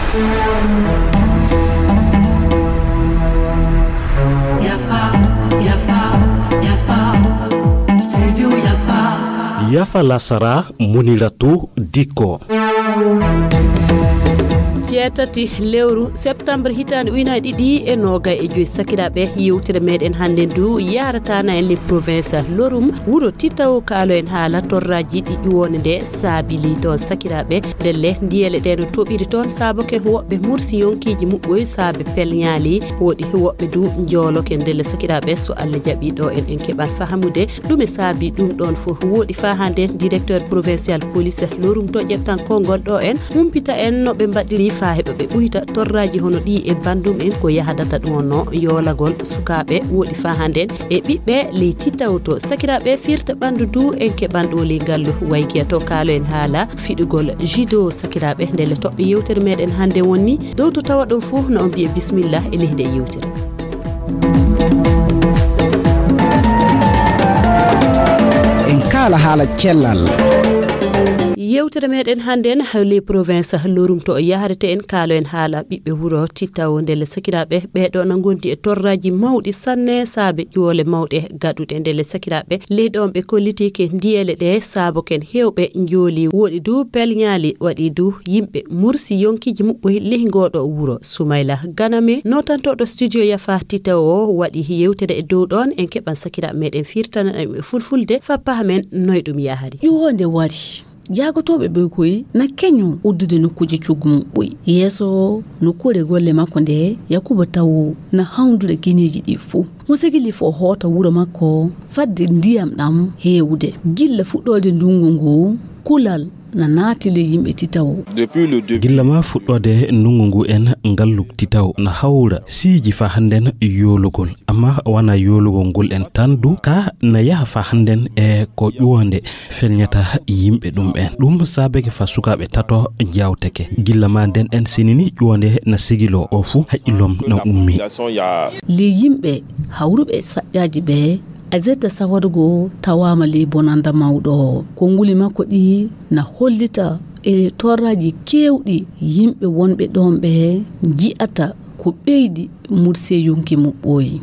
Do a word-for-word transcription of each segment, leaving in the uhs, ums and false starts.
Yafa, Yafa, Yafa, Studio Yafa. Yafa Lasara Muniratu Diko. jeetati lewru septembre hitande ujunere ɗiɗi e noga e joyi sakiraɓe yewtere meɗen hande ndu yaratana en le province lorum wuro titaw kaalo en haala torraji ɗi ƴuwone nde saabili toon sakiraɓe ndelle ndiyele ɗe no toɓiri toon saabo ke woɓɓe mursi yonkiji muɓɓoy saabe pelñaali woɗi woɓɓe du jooloke ndelle sakiraɓe so Allah jaaɓi ɗo en en keɓan fahamude ɗum e saabi ɗum ɗon fof woɗi fa hande directeur provincial police lorum to ƴeftan konngol ɗo en humpita en no ɓe mbaɗiri fa heɓa ɓe ɓuyta torraji hono ɗi e bandum en ko yahadata ɗum wonno yoolagol sukaɓe woɗi fa handen e ɓiɓɓe ley titawto sakiraɓe firta ɓandu du en keɓanɗo ley ngallu waykiya to kaalo en haala fiɗugol judo sakiraɓe ndelle toɓɓe yewtere meɗen hande wonni dow to tawa ɗum fof no on mbiye bisimilla e leydi e yewtere. en kala haala cellal yewtere meɗen handen hawle province lorum to yaharete en kaalo en haala ɓiɓɓe wuro tittaw ndelle sakiraɓe ɓeɗo na gondi e torraji mawɗi sanne saabe ƴoole mawɗe gaɗuɗe ndelle sakiraɓe leyɗon ɓe kollitike ndiyele ɗe saabo ken hewɓe jooli woɗi du pelñaali waɗi du yimɓe mursi yonkiji muɓɓoy lehgoɗo wuro Soumaila Ganame notantoɗo studio Yafa tittaw o waɗi yewtere e dow ɗon en keɓan sakiraɓe meɗen firtana ɗum fulfulde fappaha men noy ɗum yahari ƴuwonde wari jagotoɓe ɓe koy na keño uddude nokkuje coggu mum ɓoyi yeeso nokkure golle makko nde Yakuba taw na hawdude guineji ɗi fuu mo sigili fo hoota wuro makko fadde ndiyam ɗam heewude gilla fuɗɗode ndungu ngu kulal na naatile yimɓe titaw gilla ma fuɗɗode ndungu ngu en ngallu titaw na hawra siiji fa handen yoolugol amma wana yoolugol ngol en tan du ka na yaha fa handen e ko ƴuwonde felñata yimɓe ɗum en ɗum saabeke fa sukaɓe tato jawteke gilla ma nden en sinini ƴuwonde na sigilo o fu haqqilom na ummi le yimɓe hawruɓe saƴƴaji ɓe azeta sawargo tawama le bonanda mawɗo ko nguli makko ɗi na hollita e torraji kewɗi yimɓe wonɓe ɗon ɓe ji'ata ko ɓeydi murse yonki muɓɓoyi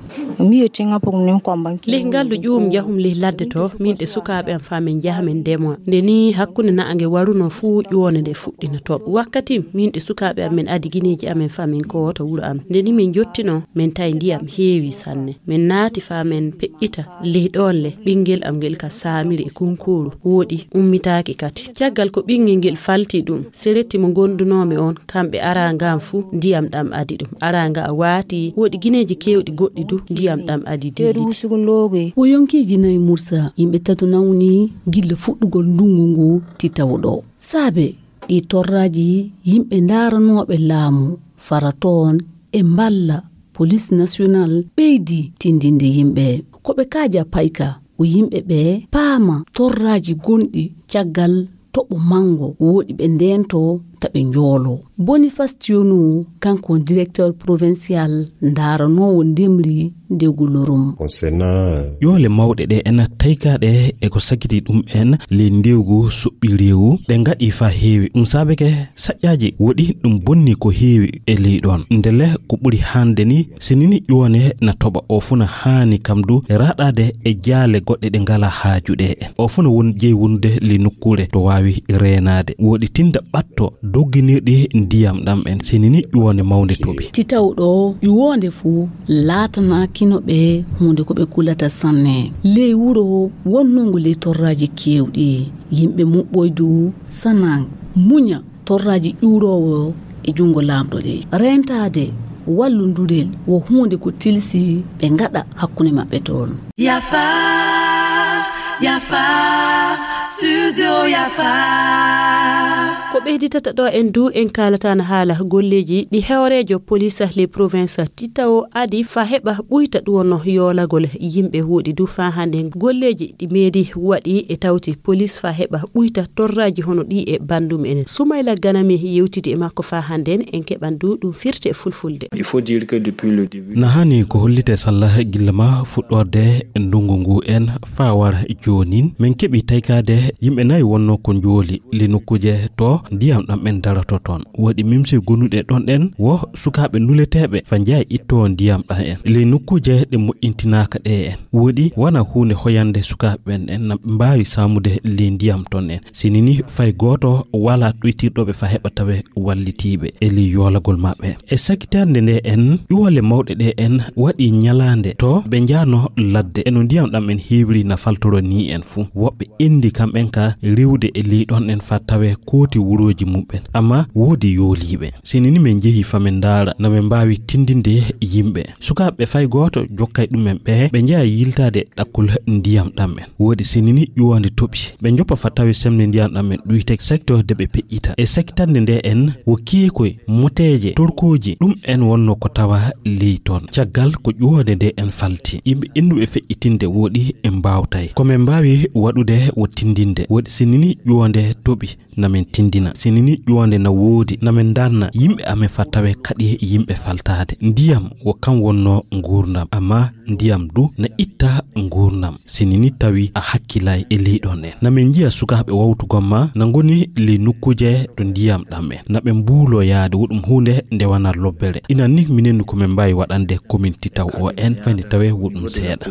ley ngallu ƴuum jahum ley ladde to min ɗe sukaɓe am famin jahamin ndemo nde ni hakkunde naange waruno fuu ƴuwone nde fuɗɗina to wakkati min ɗe sukaɓe am min adi guineji amen famin ko to wuro am nde ni min jottino min tawi ndiyam heewi sanne min naati famin peƴƴita ley ɗon le ɓinguel am ngel ka saamiri e kunkuru woɗi ummitaki kati caggal ko ɓinguel ngel falti ɗum seretti mo gondunomi on kamɓe ara ngam fuu ndiyam ɗam adi ɗum ara nga waati woɗi guineji kewɗi goɗɗi du ndiyam ɗam adi diɗi o yonkiji nayi mursa yimɓe tatu nawni gilla fuɗɗugol ndungu ngu titawɗo saabe ɗi torraji yimɓe daranoɓe laamu fara toon e mballa police national ɓeydi tindinde yimɓe koɓe kaaja payka o yimɓe ɓe paama torraji gonɗi caggal toɓo mango woɗi ɓe ndento taɓe njoolo Boniface Tionou kanko directeur provincial ndaranowo ndemri ndegu lorum yoole mawɗe ɗe en taykaɗe e ko sakiti ɗum en le ndewgu suɓɓi rewu ɗe ngaɗi fa heewi ɗum saabeke saƴƴaji woɗi ɗum bonni ko heewi e ley ɗon ndele ko ɓuri hande ni sinini ƴuwone na toɓa o funa haani kam du raɗade e jaale goɗɗe ɗe ngala haajuɗe en o funa won jeyi wonde le nokkure to wawi renade woɗi tinda ɓatto dogginirɗi ndiyam ɗam en sinini ƴuwonde mawde toɓi titawɗo ƴuwonde fuu laatana kinoɓe hunde ko ɓe kulata sanne ley wuro wonnongo ley torraji kewɗi yimɓe muɓɓoydu sanan muña torraji ƴuurowo e jungo lamɗo ɗe rentade walludurel wo hunde ko tilsi ɓe ngaɗa hakkunde maɓɓe toon Yafa, Yafa, Studio Yafa. ko ɓeyditata ɗo en du en kalatana haala golleji ɗi hewrejo police les province titaw adi fa heɓa ɓuyta ɗuwonno yoolagol yimɓe huuɗi du fa hande golleji ɗi meedi waɗi e tawti police fa heɓa ɓuyta torraji hono ɗi e bandum enen Soumaila Ganame yewtidi e makko fa hande en keɓan du ɗum firte fulfulde il faut dire que depuis le début na hani ko hollite sallah gillama fuɗɗorde ndungu ngu en fa wara jonin min keɓi taykade yimɓe nayi wonno ko jooli li nokkuje to ndiyam ɗam ɓen darato toon woɗi mimsi gonuɗe ɗon ɗen wo sukaɓe nuleteɓe fa jeeya itto ndiyam ɗan en ley nokkuje ɗe moƴƴintinaka ɗe en woɗi wana hunde hoyande sukaɓe ɓen en naɓe mbawi samude ley ndiyam ton en sinini fay goto wala ɗoytirɗoɓe fa heɓa tawe wallitiɓe e ley yolagol maɓɓe e sakkitande nde en ƴuwole mawɗe ɗe en waɗi ñalande to ɓe jano ladde eno ndiyam ɗam en heewri na faltoro ni en fuu woɓɓe indi kamɓen ka riwde e ley ɗon en fa tawe kooti wuroji mumɓen amma woodi yooliɓe sinini min jeehi famen daara na ɓe mbawi tindinde yimɓe sukaɓe fay goto jokkay ɗumen ɓe ɓe jeeya yiltade ɗakkol ndiyam ɗam en woodi sinini ƴuwande toɓi ɓe joppa fa tawe semne ndiyam ɗam en ɗuyte secteur de ɓe peƴƴita e sektande nde en wo keekoye moteje torkoji ɗum en wonno ko tawa ley toon caggal ko ƴuwande nde en falti yimɓe innuɓe feƴƴitinde woɗi e mbawtay komin mbawi waɗude wo tindinde woɗi sinini ƴuwande toɓi namin tindina sinini ƴuwande na woodi namin darna yimɓe amen fa tawe kadi yimɓe faltade ndiyam wo kam wonno gurdam amma ndiyam du na itta gurdam sinini tawi a hakkilay e ley ɗon en namin jiya sukaɓe wawtugomma na goni ley nokkuje to ndiyam ɗam en naɓe mbuulo yaade woɗum hunde nde wana lobbere inanni minen komin mbawi waɗande commune Titaw o en fayde tawe woɗum seeɗa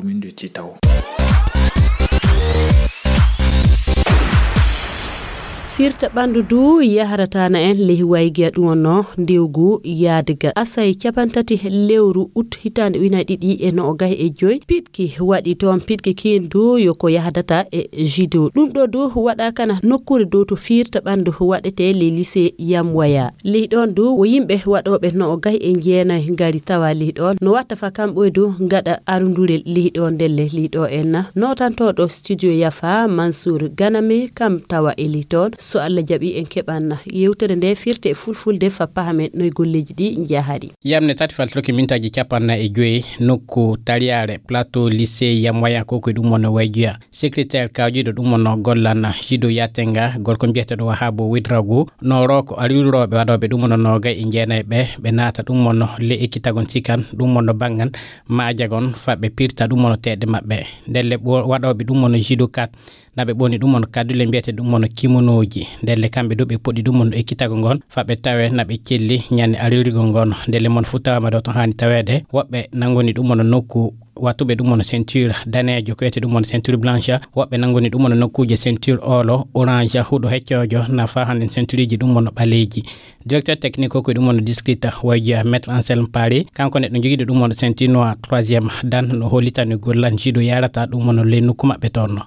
firta ɓandu du yaharatana en ley waygiya ɗum wonno ndewgu yaadiga asay capantati lewru ut hitande wina ɗiɗi e no gay e joyi pitki waɗi toon pitki kin du yoko yahdata e judo ɗum ɗo du waɗa kana nokkure dow to firta ɓandu waɗete ley lycée Yamwaya ley ɗon du wo yimɓe waɗoɓe no gay e jeenayi ngari tawa ley ɗon no watta fa kamɓe du gaɗa arundure ley ɗon ndelle ley ɗo en notantoɗo studio Yafa Mansour Ganame kam tawa e ley ton so Allah jaɓi en keɓan yewtere nde firte e fulfulde fa pahamen noy golleji ɗi jahari yamne tati faltoki mintaji capanna e joyi nokku taliyare plateau lycée Yamwaya koko ɗum wonno wayguya secrétaire kawjiɗo ɗum wonno gollan Jido Yatenga gorko biyeteɗo Wahabo Widrago no roko ariwroɓe waɗoɓe ɗum wonno nogay e jeenayi ɓe ɓe naata ɗum wonno le ekkitagon sikan ɗum wonno banggan maajagon fa ɓe pirta ɗum wonno teɗe maɓɓe ndelle waɗoɓe ɗum wonno Jido kat naɓe ɓoni ɗum wonno kadule mbiyete ɗum wonno kimonoji ndelle kamɓe ɗo ɓe poɗi ɗum wonno ekkitago gon faɓe tawe naɓe celli ñande aririgol gon ndelle mon fu tawama ɗo to hani tawede woɓɓe nangoni ɗum wonno nokku wattuɓe ɗum wonno ceinture danejo ko wiyete ɗum wonno ceinture blanche woɓɓe nangoni ɗum wonno nokkuje ceinture olo orange huɗo heccojo nafa hande ceinture ji ɗum wonno ɓaleji directeur technique ko ɗum wonno district wayja maître Anselme Paris kanko neɗɗo jogiiɗo ɗum wonno ceinture noir troisième dan no hollitani gollan Jido yarata ɗum wonno le nokku maɓɓe tonno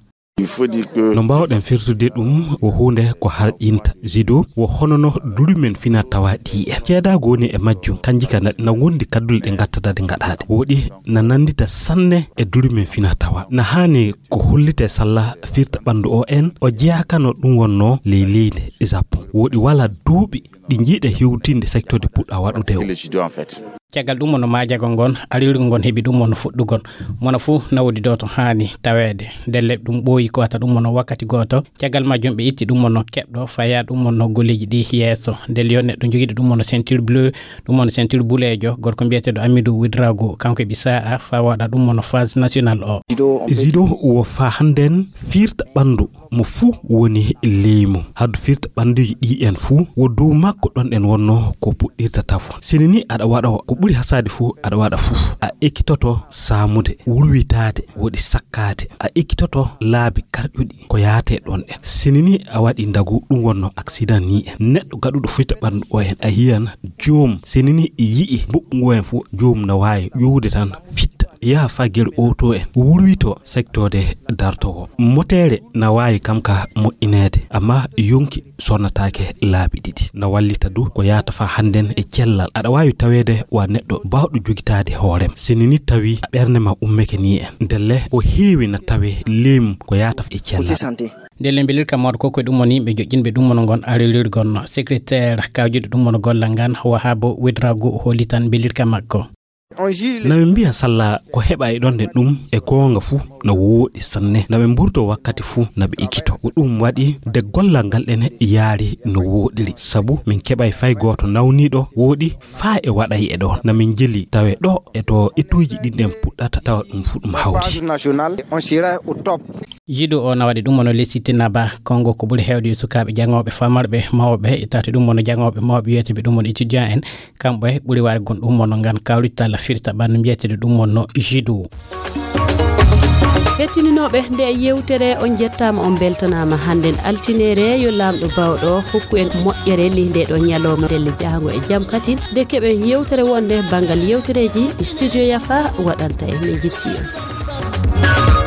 no mbawɗen firtude ɗum wo hunde ko harƴinta Jido wo honono dulumen fina tawa ɗi en ceedago woni e majjum kanji ka na gondi kaddule ɗe gattadade gaɗade woɗi na nandita sanne e dulumen fina tawa na hani ko hollite salla firta ɓandu o en o jeeyakano ɗum wonno ley leydi Japon woɗi wala duuɓi ɗi jiiɗe hewtinde secteur de puɗɗa waɗude o caggal ɗum wonno maajago gon ariwrigo gon heeɓi ɗum wonno fuɗɗugon mona fuu nawdi do to hani tawede ndelle ɗum ɓooyi ko ata ɗum wonno wakkati goto caggal majjum ɓe itti ɗum wonno keɓɗo faya ɗum wonno golleji ɗi yeeso ndelle yo neɗɗo jogiiɗo ɗum wonno ceinture bleu ɗum wonno ceinture boulejo gorko mbiyeteɗo Amidou Widrago kanko e ɓisa fa waɗa ɗum wonno phase national o Jido wo fa handen firta ɓandu mo fuu woni leymu haddu firta ɓanduji ɗi en fuu wo dow makko ɗon en wonno ko puɗɗirta tafo sinini aɗa waɗa ko ɓuri hasade fuu aɗa waɗa fuf a ekkitoto samude wurwitade woɗi sakkade a ekkitoto laabi karƴuɗi ko yaate ɗon en sinini a waɗi ndagu ɗum wonno accident ni en neɗɗo gaɗuɗo firta ɓandu o en a yiyan joom sinini yi'i mbuɓɓugo en fuu joom na wawi ƴowde tan fitta yaha fa guel auto en wurwito secteur de dartogo motere na wawi kam ka moƴƴinede amma yonki sonnatake laabi ɗiɗi na wallita du ko yaata fa handen e cellal aɗa wawi tawede wa neɗɗo bawɗo jogitade hoorem sinini tawi a ɓernde ma ummeke ni en ndelle ko heewi na tawe leymu ko yaata e cellal ndelle belirka mawɗo koko ɗum woni ɓe joƴƴinɓe ɗum wono gon arilirgon secrétaire kawjuɗo ɗum wono gollal ngan Wahabo Widrago holi tan belirka makko naɓe mbiya salla ko heɓa e ɗonde ɗum e gonga fuu no wooɗi sanne naɓe mburto wakkati fuu naɓe ikkito ko ɗum waɗi de gollal ngal ɗene yaari no wooɗiri sabu min keɓay fay goto nawniɗo wooɗi faa e waɗay e ɗon namin jeli tawe ɗo e to ettuji ɗinɗen puɗɗata tawa ɗum fu ɗum hawti jido o na waɗi ɗum mono lesitina ba kongo ko ɓuri hewde sukaɓe jangoɓe famarɓe mawɓe e tati ɗum mono jangoɓe mawɓe wiyeteɓe ɗum mono étudiant en kamɓe ɓuri waade gon ɗum mono ngan kawrittala firta ɓandu mbiyetede ɗum mono jido. hettininoɓe nde yewtere on jettama on beltanama hannden altinere yo lamɗo bawɗo hokku en moƴƴere li nde ɗo ñalowma delle jahango e jaam kati nde keɓe yewtere wonde bangal yewtereji studio Yafa waɗanta en min jetti on.